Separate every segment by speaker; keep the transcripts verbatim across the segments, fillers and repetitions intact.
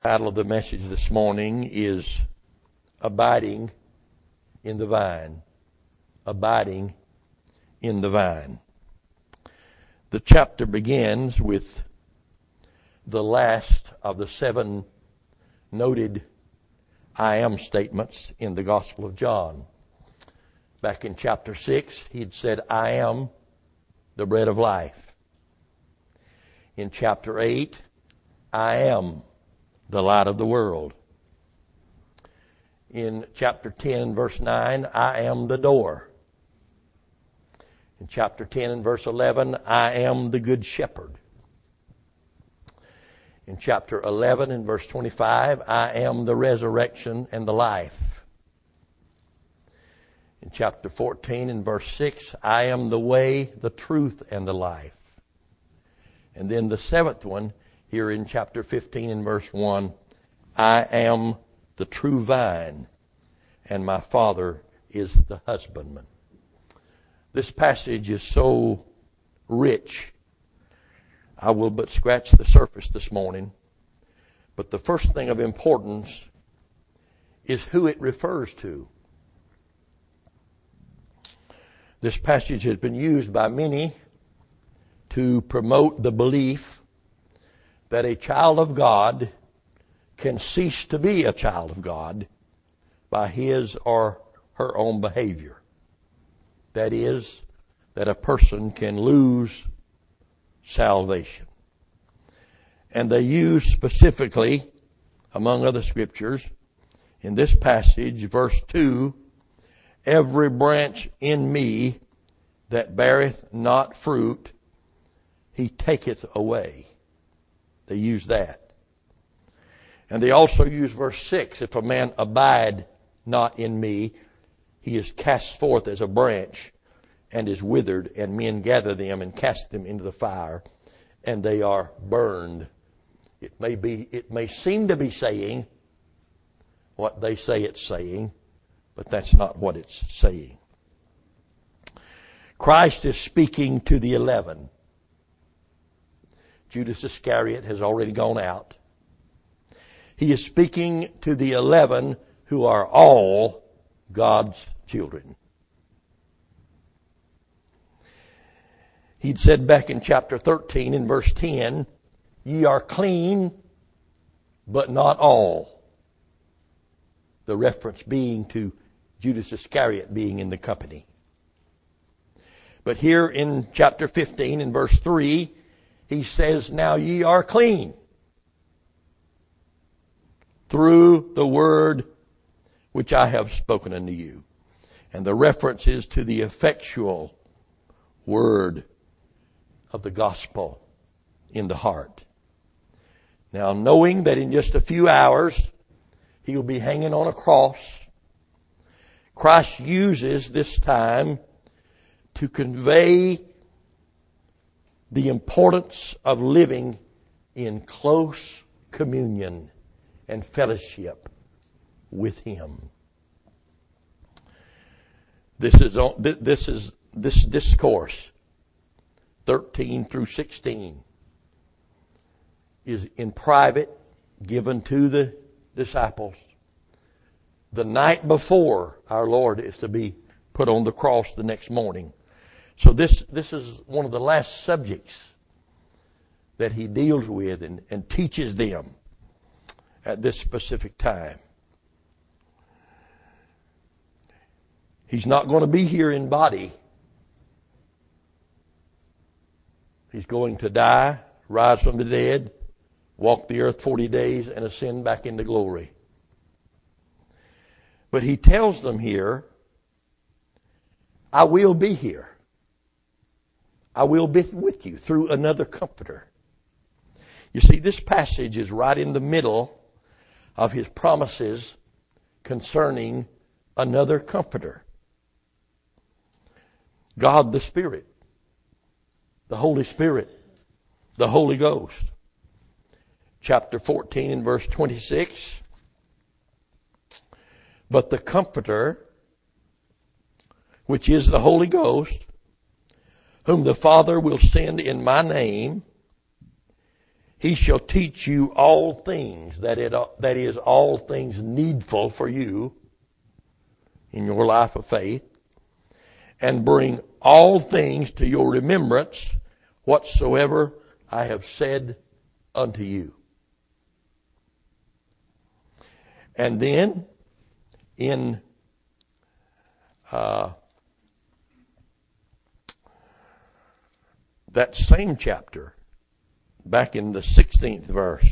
Speaker 1: The title of the message this morning is Abiding in the Vine. Abiding in the Vine. The chapter begins with the last of the seven noted I am statements in the Gospel of John. Back in chapter six, he'd said, I am the bread of life. In chapter eight, I am the light of the world. In chapter ten and verse nine, I am the door. In chapter ten and verse eleven, I am the good shepherd. In chapter eleven and verse twenty-five, I am the resurrection and the life. In chapter fourteen and verse six, I am the way, the truth, and the life. And then the seventh one, here in chapter fifteen and verse one, I am the true vine, and my Father is the husbandman. This passage is so rich, I will but scratch the surface this morning. But the first thing of importance is who it refers to. This passage has been used by many to promote the belief that a child of God can cease to be a child of God by his or her own behavior. That is, that a person can lose salvation. And they use specifically, among other scriptures, in this passage, verse two, every branch in me that beareth not fruit, he taketh away. They use that. And they also use verse six, if a man abide not in me, he is cast forth as a branch and is withered, and men gather them and cast them into the fire, and they are burned. It may be, it may seem to be saying what they say it's saying, but that's not what it's saying. Christ is speaking to the eleven. Judas Iscariot has already gone out. He is speaking to the eleven who are all God's children. He'd said back in chapter thirteen in verse ten, ye are clean, but not all. The reference being to Judas Iscariot being in the company. But here in chapter fifteen in verse three, he says, now ye are clean through the word which I have spoken unto you. And the reference is to the effectual word of the gospel in the heart. Now, knowing that in just a few hours he will be hanging on a cross, Christ uses this time to convey the importance of living in close communion and fellowship with Him. This is this is this discourse, thirteen through sixteen, is in private, given to the disciples the night before our Lord is to be put on the cross the next morning. So this this is one of the last subjects that he deals with and, and teaches them at this specific time. He's not going to be here in body. He's going to die, rise from the dead, walk the earth forty days, and ascend back into glory. But he tells them here, I will be here. I will be with you through another comforter. You see, this passage is right in the middle of his promises concerning another comforter. God the Spirit, the Holy Spirit, the Holy Ghost. Chapter fourteen and verse twenty-six. But the Comforter, which is the Holy Ghost, whom the Father will send in my name, He shall teach you all things, that it, that is, all things needful for you in your life of faith, and bring all things to your remembrance, whatsoever I have said unto you. And then, in uh, that same chapter, back in the sixteenth verse,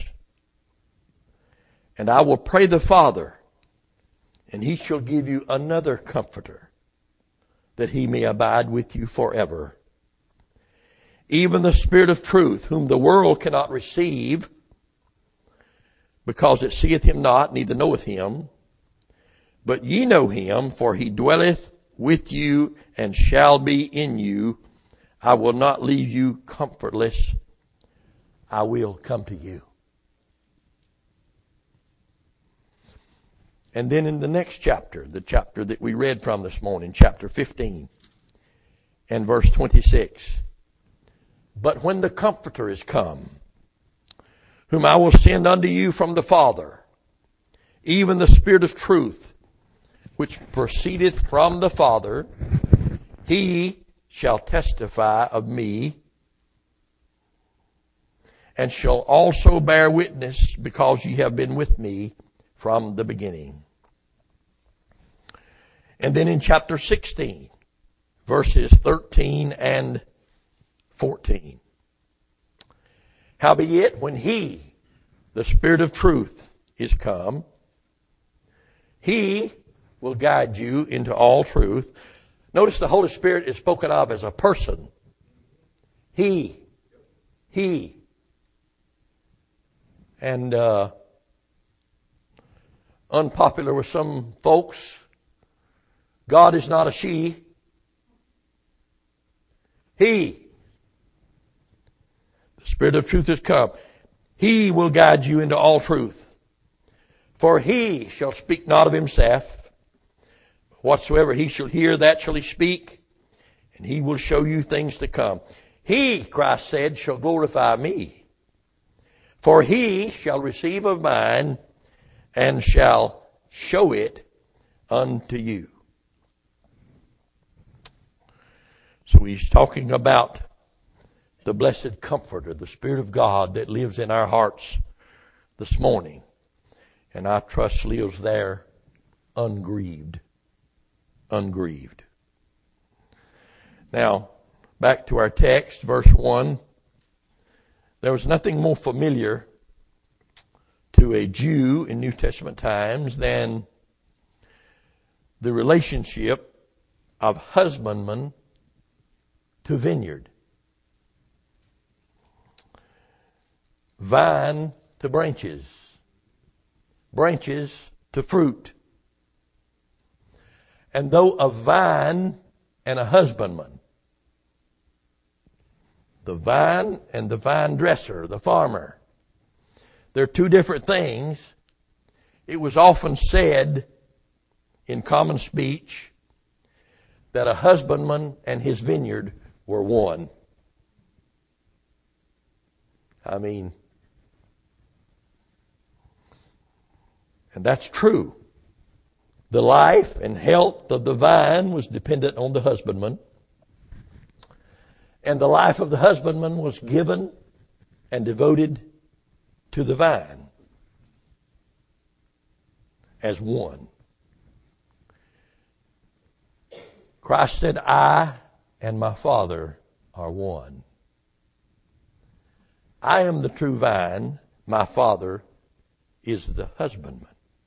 Speaker 1: and I will pray the Father, and he shall give you another comforter, that he may abide with you forever. Even the Spirit of truth, whom the world cannot receive, because it seeth him not, neither knoweth him. But ye know him, for he dwelleth with you and shall be in you. I will not leave you comfortless. I will come to you. And then in the next chapter, the chapter that we read from this morning, chapter fifteen, and verse twenty-six. But when the Comforter is come, whom I will send unto you from the Father, even the Spirit of truth, which proceedeth from the Father, he shall testify of me, and shall also bear witness, because ye have been with me from the beginning. And then in chapter sixteen, verses thirteen and fourteen. Howbeit, when he, the Spirit of truth, is come, he will guide you into all truth. Notice the Holy Spirit is spoken of as a person. He. He. And uh, unpopular with some folks, God is not a she. He. The Spirit of truth is come. He will guide you into all truth. For he shall speak not of himself. Whatsoever he shall hear, that shall he speak. And he will show you things to come. He, Christ said, shall glorify me. For he shall receive of mine and shall show it unto you. So he's talking about the blessed Comforter, the Spirit of God that lives in our hearts this morning. And I trust lives there ungrieved. Ungrieved. Now, back to our text, verse one. There was nothing more familiar to a Jew in New Testament times than the relationship of husbandman to vineyard. Vine to branches. Branches to fruit. And though a vine and a husbandman, the vine and the vine dresser, the farmer, they're two different things. It was often said in common speech that a husbandman and his vineyard were one. I mean, and that's true. The life and health of the vine was dependent on the husbandman. And the life of the husbandman was given and devoted to the vine as one. Christ said, I and my Father are one. I am the true vine. My Father is the husbandman.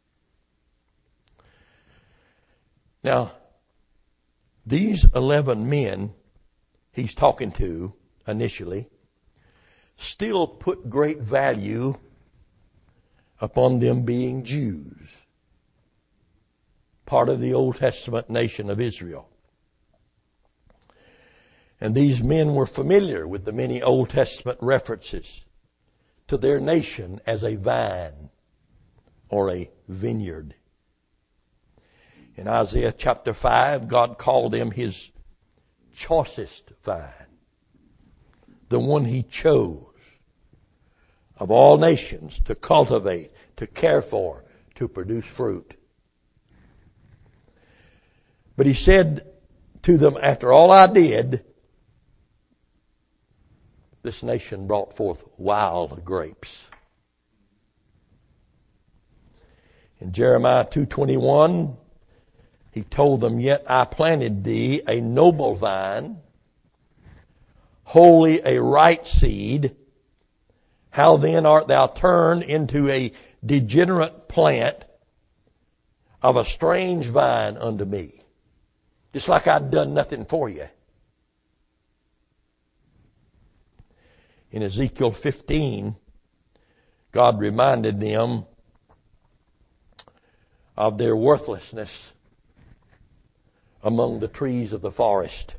Speaker 1: Now, these eleven men he's talking to initially still put great value upon them being Jews, part of the Old Testament nation of Israel. And these men were familiar with the many Old Testament references to their nation as a vine or a vineyard. In Isaiah chapter five, God called them his choicest vine, the one he chose, of all nations to cultivate, to care for, to produce fruit. But he said to them, after all I did, this nation brought forth wild grapes. In Jeremiah two twenty-one, he told them, yet I planted thee a noble vine, wholly a right seed. How then art thou turned into a degenerate plant of a strange vine unto me? Just like I'd done nothing for you. In Ezekiel fifteen, God reminded them of their worthlessness among the trees of the forest.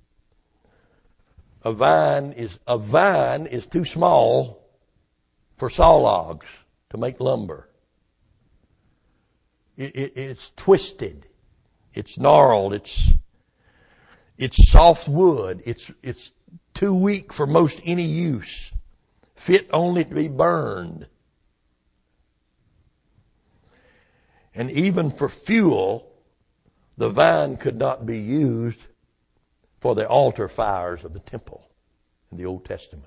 Speaker 1: A vine is, a vine is too small for saw logs to make lumber. It, it, it's twisted. It's gnarled. It's, it's soft wood. It's, it's too weak for most any use. Fit only to be burned. And even for fuel, the vine could not be used for the altar fires of the temple in the Old Testament.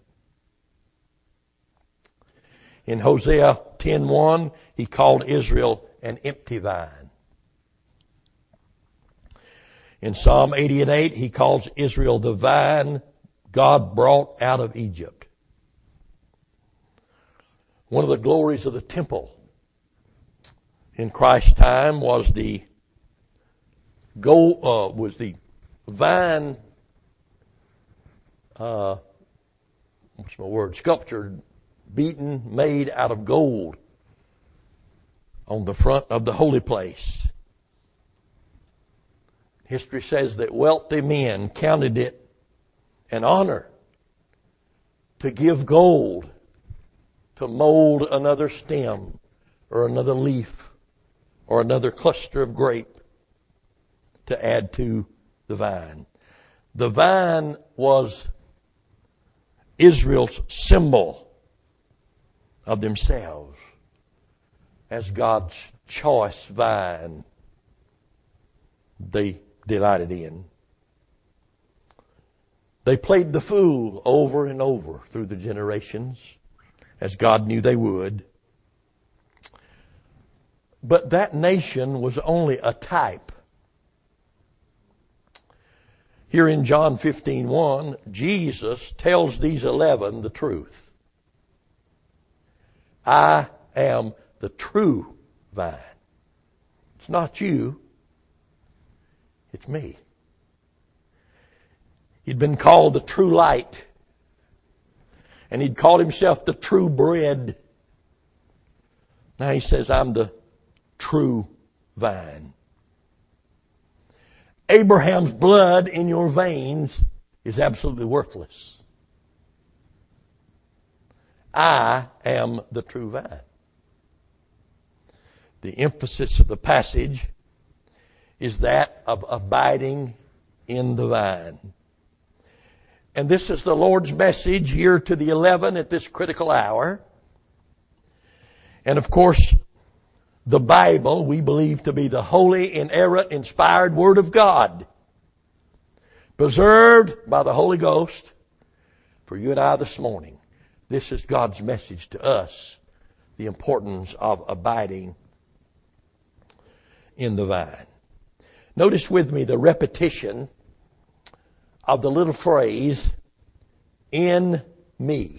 Speaker 1: In Hosea ten one, he called Israel an empty vine. In Psalm eighty and eight, he calls Israel the vine God brought out of Egypt. One of the glories of the temple in Christ's time was the gold, uh, was the vine, uh, what's my word, sculptured, beaten, made out of gold on the front of the holy place. History says that wealthy men counted it an honor to give gold to mold another stem or another leaf or another cluster of grape to add to the vine. The vine was Israel's symbol of themselves as God's choice vine they delighted in. They played the fool over and over through the generations, as God knew they would. But that nation was only a type. Here in John fifteen one, Jesus tells these eleven the truth. I am the true vine. It's not you. It's me. He'd been called the true light. And he'd called himself the true bread. Now he says, I'm the true vine. Abraham's blood in your veins is absolutely worthless. I am the true vine. The emphasis of the passage is that of abiding in the vine. And this is the Lord's message here to the eleven at this critical hour. And of course, the Bible we believe to be the holy, inerrant, inspired Word of God, preserved by the Holy Ghost for you and I this morning. This is God's message to us, the importance of abiding in the vine. Notice with me the repetition of the little phrase, in me.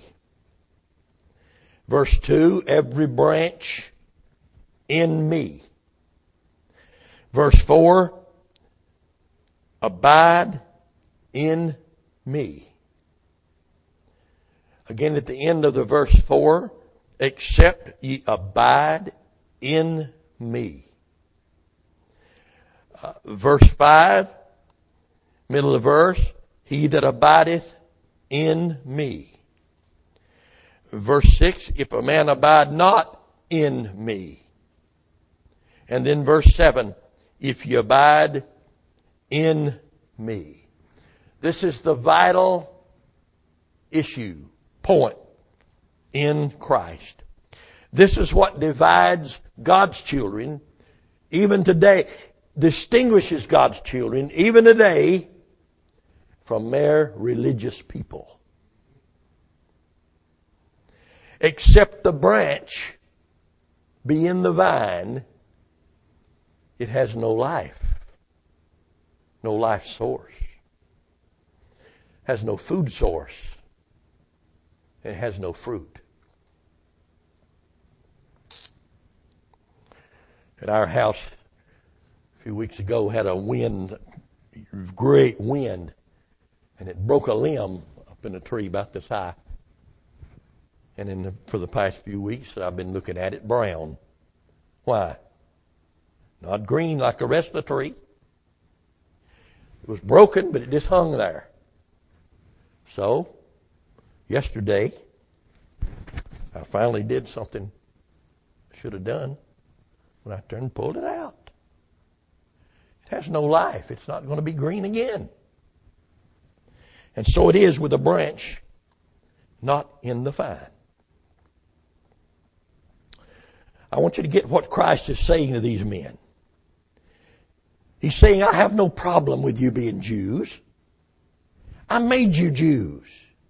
Speaker 1: Verse two, every branch in me. Verse four, abide in me. Again at the end of the verse four, except ye abide in me. Uh, verse five, middle of the verse, he that abideth in me. Verse six, if a man abide not in me. And then verse seven, if you abide in me. This is the vital issue, point in Christ. This is what divides God's children even today, distinguishes God's children even today from mere religious people. Except the branch be in the vine, it has no life, no life source, has no food source, it has no fruit. At our house a few weeks ago had a wind, great wind, and it broke a limb up in a tree about this high. And in the, for the past few weeks, I've been looking at it brown. Why? Not green like the rest of the tree. It was broken, but it just hung there. So, yesterday, I finally did something I should have done when I turned and pulled it out. It has no life. It's not going to be green again. And so it is with a branch not in the vine. I want you to get what Christ is saying to these men. He's saying, I have no problem with you being Jews. I made you Jews.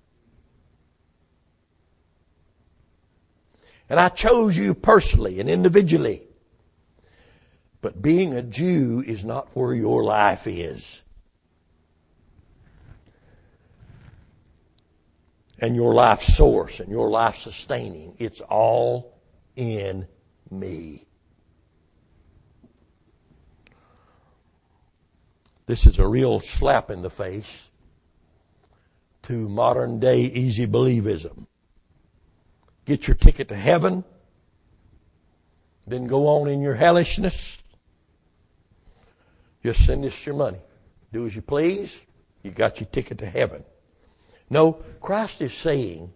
Speaker 1: And I chose you personally and individually. But being a Jew is not where your life is. And your life source and your life sustaining. It's all in me. This is a real slap in the face to modern day easy believism. Get your ticket to heaven, then go on in your hellishness. Just send us your money. Do as you please. You got your ticket to heaven. No, Christ is saying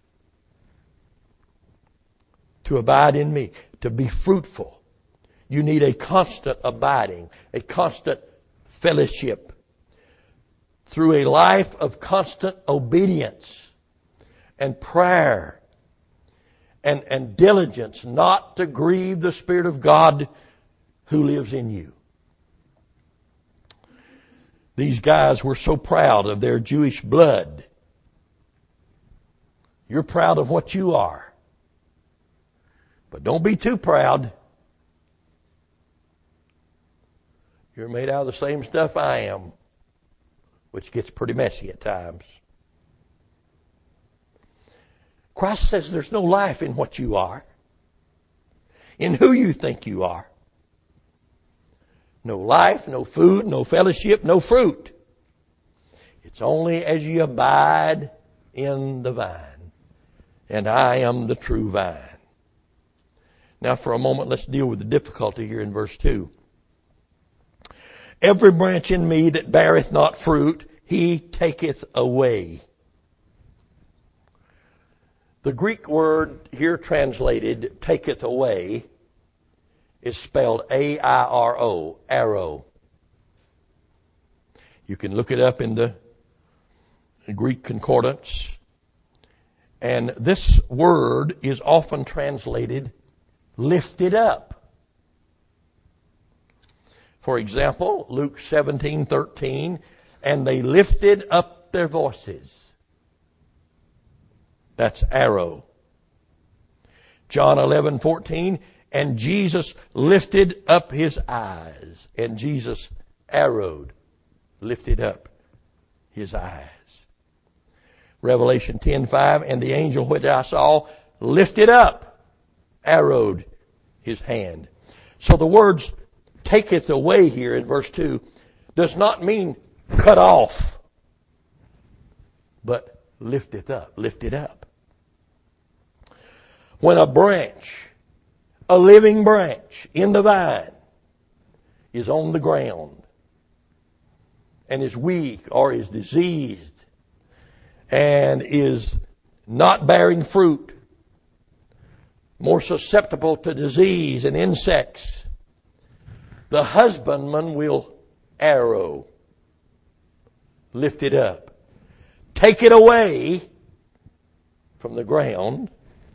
Speaker 1: to abide in me, to be fruitful. You need a constant abiding, a constant fellowship through a life of constant obedience and prayer and, and diligence not to grieve the Spirit of God who lives in you. These guys were so proud of their Jewish blood. You're proud of what you are. But don't be too proud. You're made out of the same stuff I am, which gets pretty messy at times. Christ says there's no life in what you are, in who you think you are. No life, no food, no fellowship, no fruit. It's only as you abide in the vine. And I am the true vine. Now for a moment, let's deal with the difficulty here in verse two. Every branch in me that beareth not fruit, he taketh away. The Greek word here translated, taketh away, is spelled A I R O, arrow. You can look it up in the Greek concordance. And this word is often translated, lifted up. For example, Luke seventeen thirteen, and they lifted up their voices. That's arrow. John eleven fourteen, and Jesus lifted up his eyes. And Jesus arrowed, lifted up his eyes. Revelation ten five, and the angel which I saw lifted up, arrowed his hand. So the words taketh away here in verse two does not mean cut off, but lifteth up, lifted up. When a branch, a living branch in the vine, is on the ground and is weak or is diseased and is not bearing fruit, more susceptible to disease and insects, the husbandman will arrow, lift it up, take it away from the ground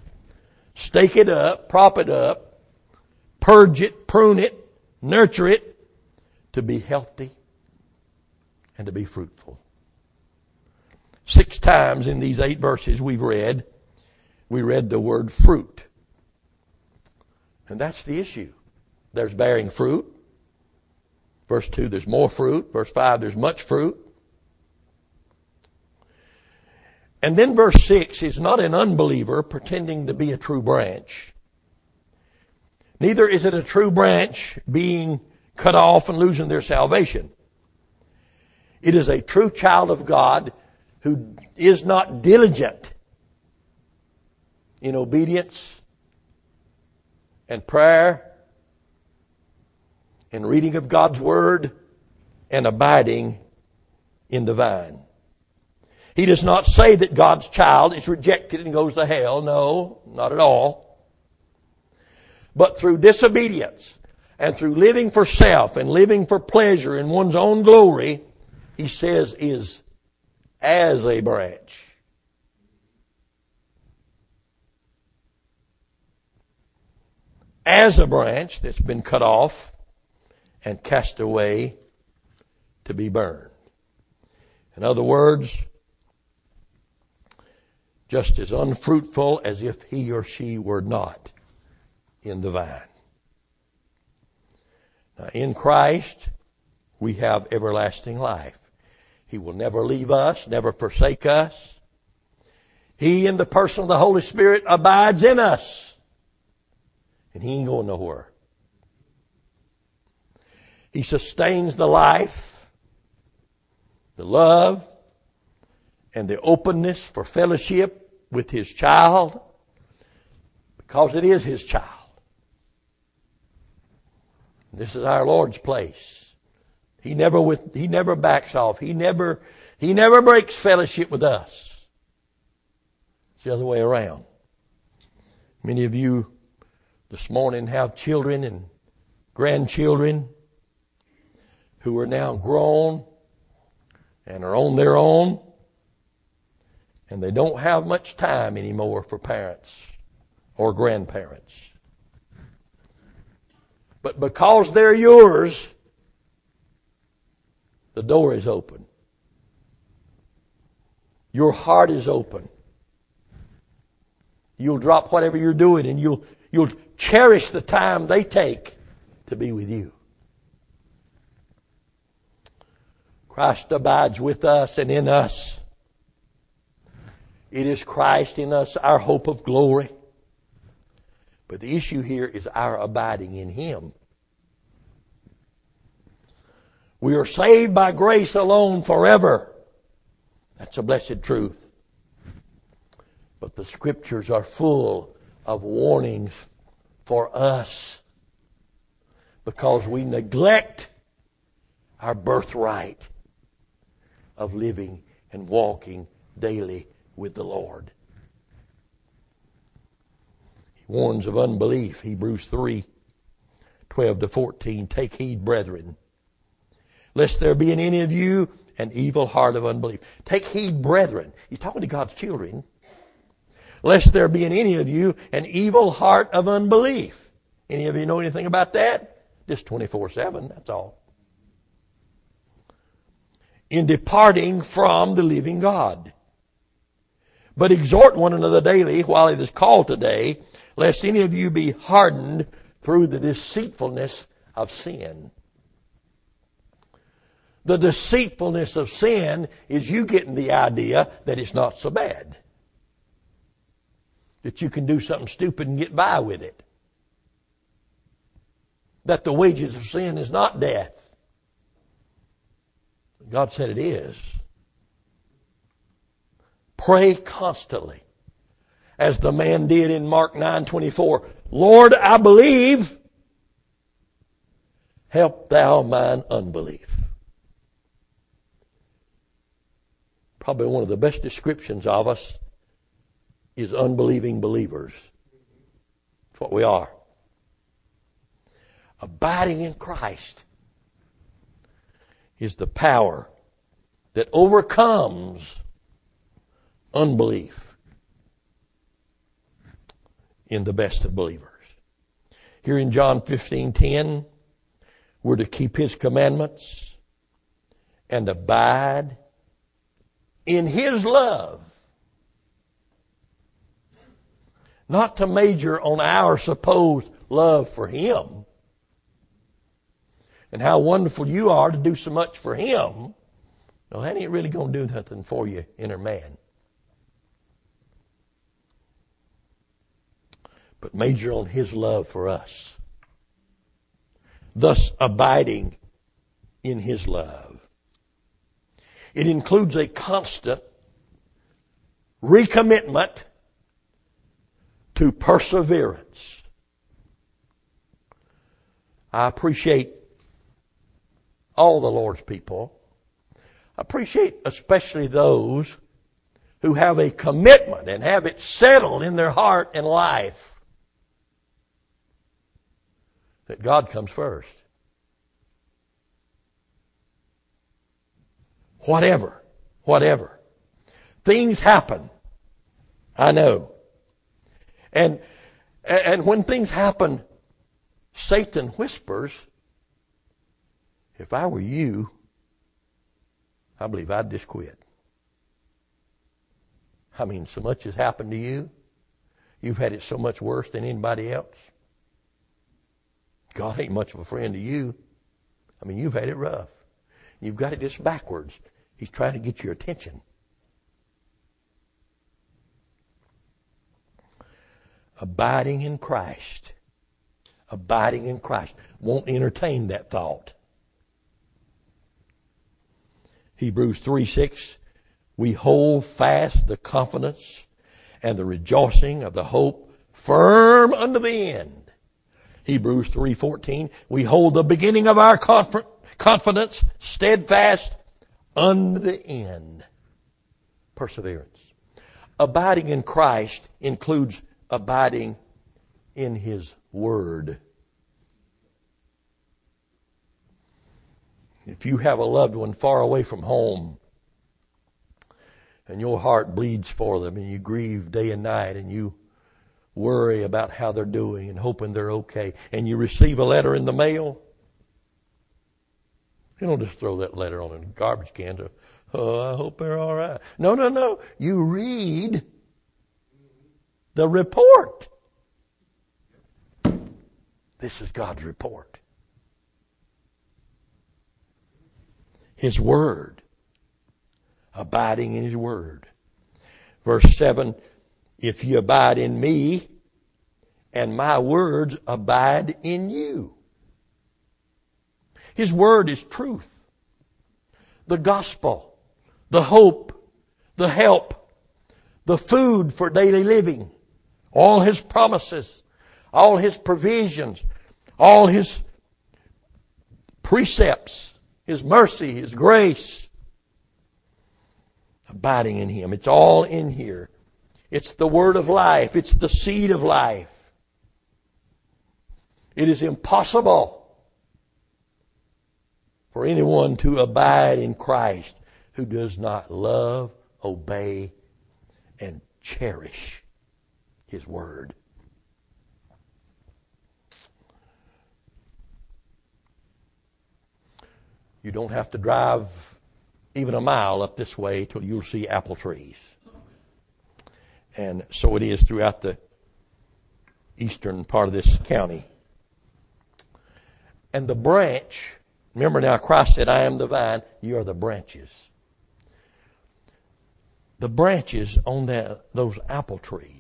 Speaker 1: stake it up, prop it up, purge it, prune it, nurture it to be healthy and to be fruitful. Six times in these eight verses we've read, we read the word fruit. And that's the issue. There's bearing fruit. Verse two, there's more fruit. Verse five, there's much fruit. And then verse six is not an unbeliever pretending to be a true branch. Neither is it a true branch being cut off and losing their salvation. It is a true child of God who is not diligent in obedience and prayer and reading of God's Word and abiding in the vine. He does not say that God's child is rejected and goes to hell. No, not at all. But through disobedience and through living for self and living for pleasure in one's own glory, he says is as a branch. As a branch that's been cut off and cast away to be burned. In other words, just as unfruitful as if he or she were not in the vine. Now, in Christ, we have everlasting life. He will never leave us, never forsake us. He, in the person of the Holy Spirit, abides in us. And he ain't going nowhere. He sustains the life, the love, and the openness for fellowship with his child, because it is his child. This is our Lord's place. He never with, he never backs off. He never, he never breaks fellowship with us. It's the other way around. Many of you this morning have children and grandchildren who are now grown and are on their own, and they don't have much time anymore for parents or grandparents. But because they're yours, the door is open. Your heart is open. You'll drop whatever you're doing and you'll, you'll cherish the time they take to be with you. Christ abides with us and in us. It is Christ in us, our hope of glory. But the issue here is our abiding in Him. We are saved by grace alone forever. That's a blessed truth. But the Scriptures are full of warnings for us because we neglect our birthright of living and walking daily with the Lord. He warns of unbelief. Hebrews three, twelve to fourteen. Take heed, brethren, lest there be in any of you an evil heart of unbelief. Take heed, brethren. He's talking to God's children. Lest there be in any of you an evil heart of unbelief. Any of you know anything about that? Just twenty-four seven, that's all. In departing from the living God. But exhort one another daily while it is called today, lest any of you be hardened through the deceitfulness of sin. The deceitfulness of sin is you getting the idea that it's not so bad. That you can do something stupid and get by with it. That the wages of sin is not death. God said it is. Pray constantly, as the man did in Mark nine twenty-four. Lord, I believe. Help thou mine unbelief. Probably one of the best descriptions of us is unbelieving believers. That's what we are. Abiding in Christ is the power that overcomes unbelief in the best of believers. Here in John fifteen ten, we're to keep His commandments and abide in His love. Not to major on our supposed love for Him and how wonderful you are to do so much for Him. No, that ain't really going to do nothing for you, inner man. But major on His love for us. Thus abiding in His love. It includes a constant recommitment to perseverance. I appreciate all the Lord's people. I appreciate especially those who have a commitment and have it settled in their heart and life that God comes first. Whatever, whatever. Things happen. I know. And, and when things happen, Satan whispers, if I were you, I believe I'd just quit. I mean, so much has happened to you. You've had it so much worse than anybody else. God ain't much of a friend to you. I mean, you've had it rough. You've got it just backwards. He's trying to get your attention. Abiding in Christ. Abiding in Christ. Won't entertain that thought. Hebrews three six, we hold fast the confidence and the rejoicing of the hope firm unto the end. Hebrews three fourteen, we hold the beginning of our confidence steadfast unto the end. Perseverance. Abiding in Christ includes abiding in His Word. If you have a loved one far away from home and your heart bleeds for them and you grieve day and night and you worry about how they're doing and hoping they're okay, and you receive a letter in the mail, you don't just throw that letter on a garbage can to, oh, I hope they're all right. No, no, no. You read the report. This is God's report. His Word. Abiding in His Word. Verse seven, if you abide in me, and my words abide in you. His Word is truth. The gospel. The hope. The help. The food for daily living. All His promises. All His provisions. All His precepts. His mercy. His grace. Abiding in Him. It's all in here. It's the word of life. It's the seed of life. It is impossible for anyone to abide in Christ who does not love, obey, and cherish His Word. You don't have to drive even a mile up this way till you'll see apple trees. And so it is throughout the eastern part of this county. And the branch, remember now Christ said, I am the vine, you are the branches. The branches on that, those apple trees,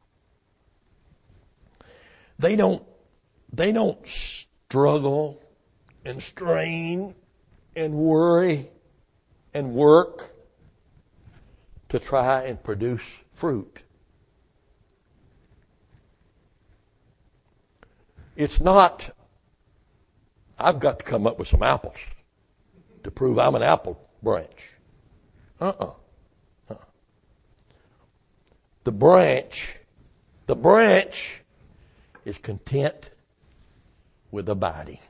Speaker 1: they don't, they don't struggle and strain and worry and work to try and produce fruit. It's not, I've got to come up with some apples to prove I'm an apple branch. Uh-uh. uh-uh. The branch, the branch is content with abiding.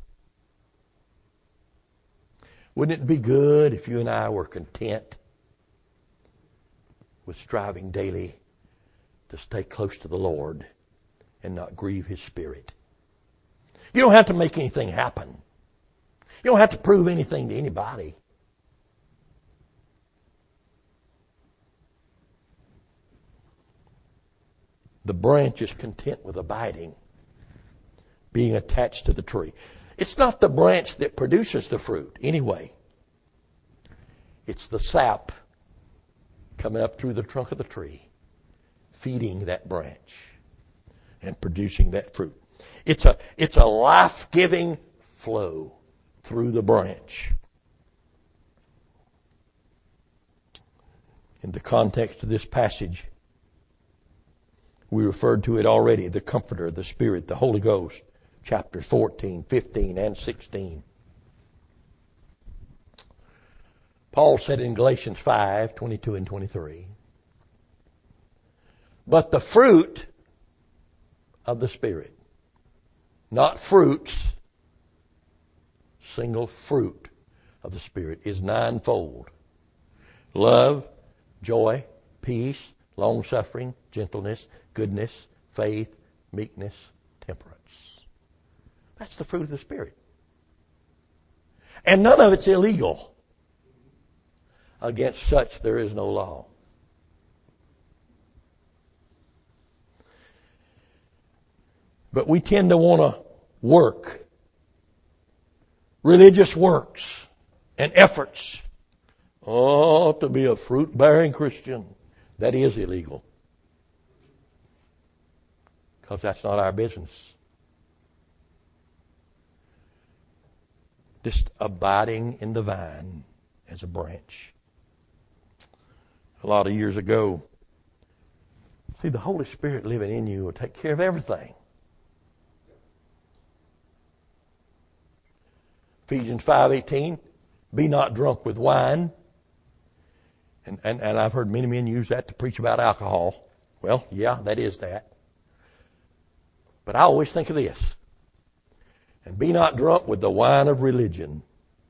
Speaker 1: Wouldn't it be good if you and I were content with striving daily to stay close to the Lord and not grieve His Spirit. You don't have to make anything happen. You don't have to prove anything to anybody. The branch is content with abiding, being attached to the tree. It's not the branch that produces the fruit anyway. It's the sap coming up through the trunk of the tree, feeding that branch and producing that fruit. It's a, it's a life-giving flow through the branch. In the context of this passage, we referred to it already, the Comforter, the Spirit, the Holy Ghost, chapters fourteen, fifteen, and sixteen. Paul said in Galatians five, twenty-two and twenty-three, but the fruit of the Spirit, not fruits, single fruit of the Spirit, is ninefold. Love, joy, peace, long-suffering, gentleness, goodness, faith, meekness, temperance. That's the fruit of the Spirit. And none of it's illegal. Against such there is no law. But we tend to want to work, religious works and efforts, oh, to be a fruit-bearing Christian. That is illegal. Because that's not our business. Just abiding in the vine as a branch. A lot of years ago, see, the Holy Spirit living in you will take care of everything. Ephesians five eighteen, be not drunk with wine. And, and, and I've heard many men use that to preach about alcohol. Well, yeah, that is that. But I always think of this. And be not drunk with the wine of religion.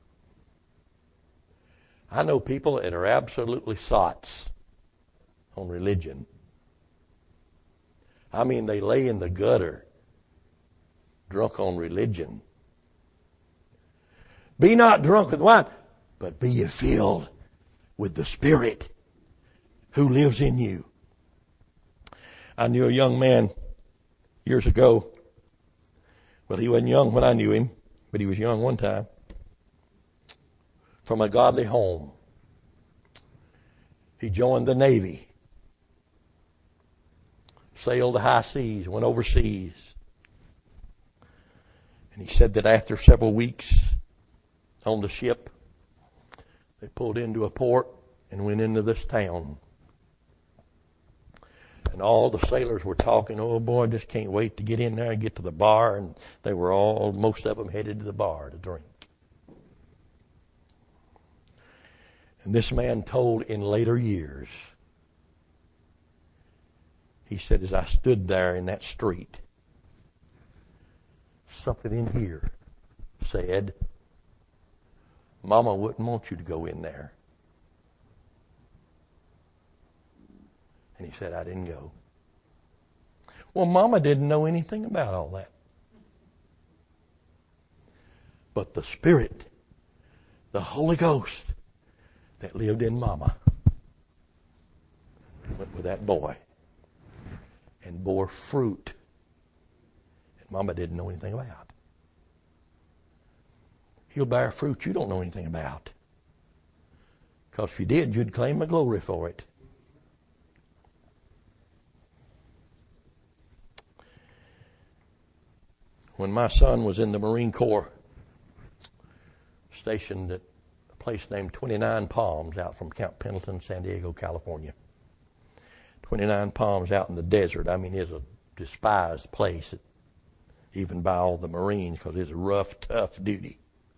Speaker 1: I know people that are absolutely sots on religion. I mean, they lay in the gutter drunk on religion. Be not drunk with wine, but be ye filled with the Spirit who lives in you. I knew a young man years ago. Well, he wasn't young when I knew him, but he was young one time. From a godly home. He joined the Navy. Sailed the high seas, went overseas. And he said that after several weeks on the ship, they pulled into a port and went into this town. And all the sailors were talking, oh boy, I just can't wait to get in there and get to the bar. And they were all, most of them headed to the bar to drink. And this man told in later years, he said, as I stood there in that street, something in here said, Mama wouldn't want you to go in there. And he said, I didn't go. Well, Mama didn't know anything about all that. But the Spirit, the Holy Ghost that lived in Mama, went with that boy and bore fruit that Mama didn't know anything about. He'll bear fruit you don't know anything about. Because if you did, you'd claim the glory for it. When my son was in the Marine Corps, stationed at a place named twenty-nine Palms out from Camp Pendleton, San Diego, California. twenty-nine Palms out in the desert. I mean, it's a despised place, even by all the Marines, because it's a rough, tough duty.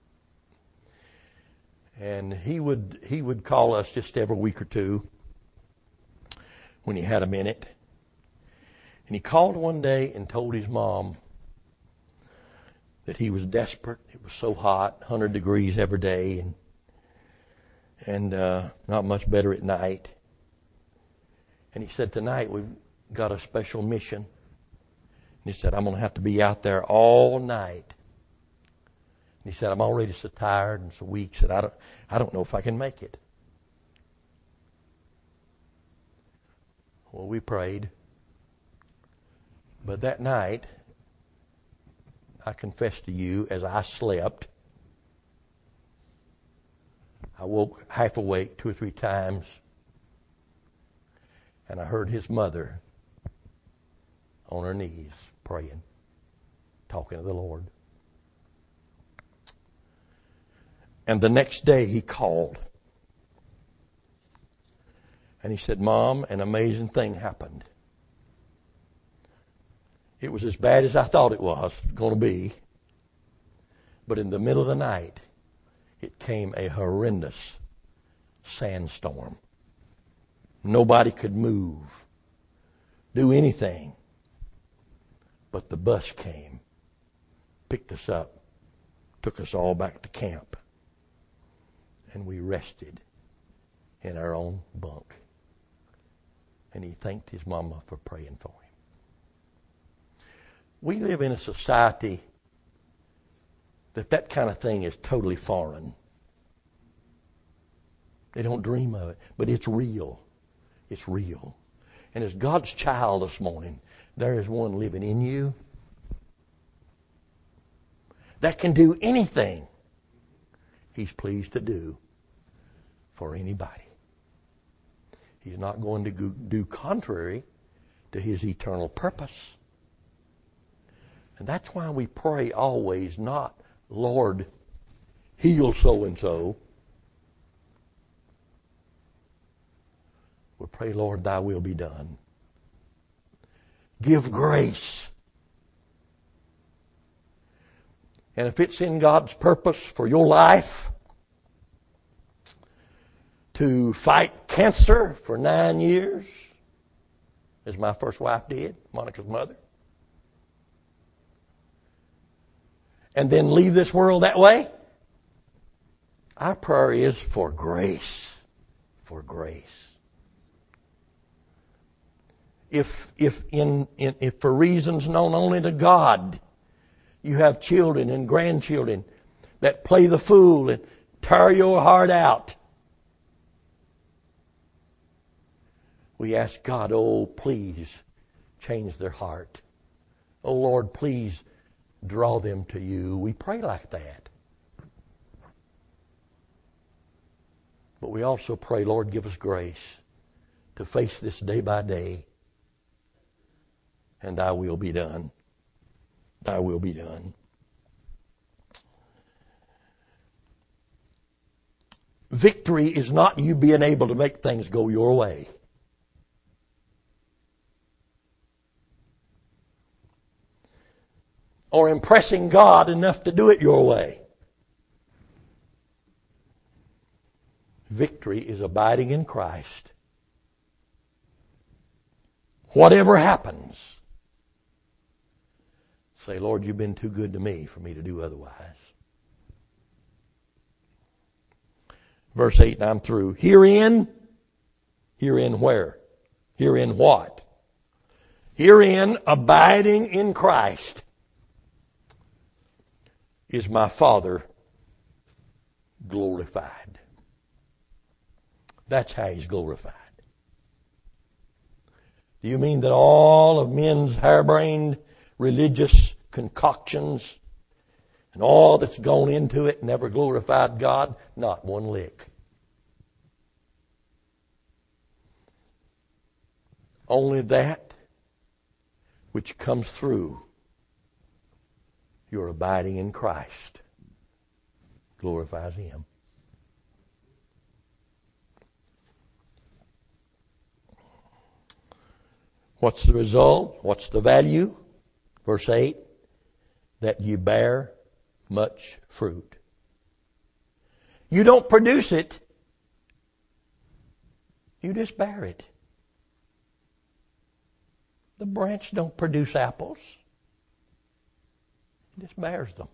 Speaker 1: And he would he would call us just every week or two when he had a minute. And he called one day and told his mom that he was desperate. It was so hot, one hundred degrees every day, and and uh, not much better at night. And he said, tonight we've got a special mission. And he said, I'm going to have to be out there all night. And he said, I'm already so tired and so weak. He said, I don't, I don't know if I can make it. Well, we prayed. But that night, I confess to you, as I slept, I woke half awake two or three times, and I heard his mother on her knees praying, talking to the Lord. And the next day he called. And he said, Mom, an amazing thing happened. It was as bad as I thought it was going to be. But in the middle of the night, it came a horrendous sandstorm. Nobody could move, do anything. But the bus came, picked us up, took us all back to camp. And we rested in our own bunk. And he thanked his mama for praying for him. We live in a society that that kind of thing is totally foreign. They don't dream of it, but it's real. It's real. And as God's child this morning, there is one living in you that can do anything He's pleased to do for anybody. He's not going to do contrary to His eternal purpose. And that's why we pray always not, Lord, heal so-and-so. We pray, Lord, thy will be done. Give grace. And if it's in God's purpose for your life to fight cancer for nine years, as my first wife did, Monica's mother, and then leave this world that way, our prayer is for grace. For grace. If, if, in, in, if for reasons known only to God, you have children and grandchildren that play the fool and tear your heart out, we ask God, oh, please change their heart. Oh, Lord, please draw them to you. We pray like that. But we also pray, Lord, give us grace to face this day by day. And thy will be done. Thy will be done. Victory is not you being able to make things go your way. Or impressing God enough to do it your way. Victory is abiding in Christ. Whatever happens, say, Lord, you've been too good to me for me to do otherwise. Verse eight, and I'm through. Herein, herein where? Herein what? Herein, abiding in Christ, is my Father glorified. That's how He's glorified. Do you mean that all of men's harebrained religious concoctions and all that's gone into it never glorified God? Not one lick. Only that which comes through your abiding in Christ glorifies Him. What's the result? What's the value? Verse eight, that you bear much fruit. You don't produce it. You just bear it. The branch don't produce apples. It just bears them.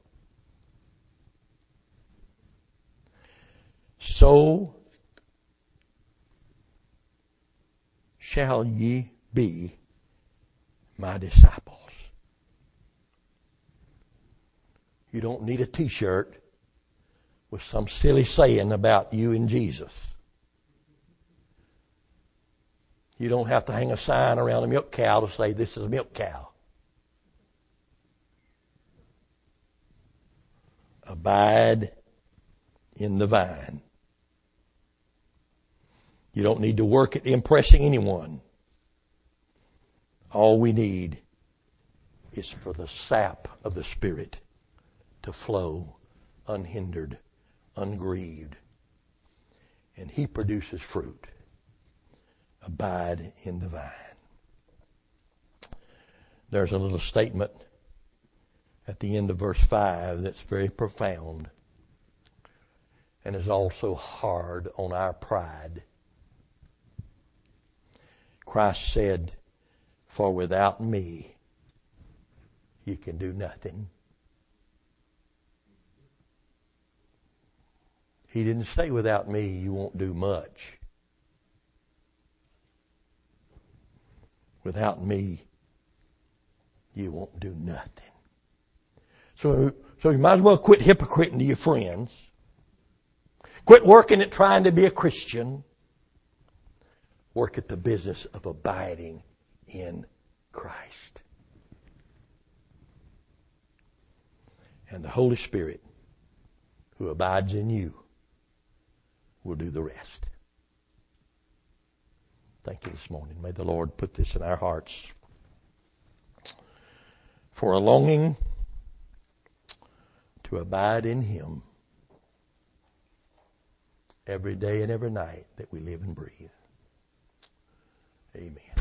Speaker 1: So shall ye be my disciples. You don't need a t-shirt with some silly saying about you and Jesus. You don't have to hang a sign around a milk cow to say this is a milk cow. Abide in the vine. You don't need to work at impressing anyone. All we need is for the sap of the Spirit to flow unhindered, ungrieved. And He produces fruit. Abide in the vine. There's a little statement at the end of verse five that's very profound and is also hard on our pride. Christ said, "For without me, you can do nothing." He didn't say, "Without me, you won't do much." Without me, you won't do nothing. So, so you might as well quit hypocriting to your friends. Quit working at trying to be a Christian. Work at the business of abiding in Christ. And the Holy Spirit, who abides in you, will do the rest. Thank you this morning. May the Lord put this in our hearts. For a longing to abide in Him every day and every night that we live and breathe. Amen.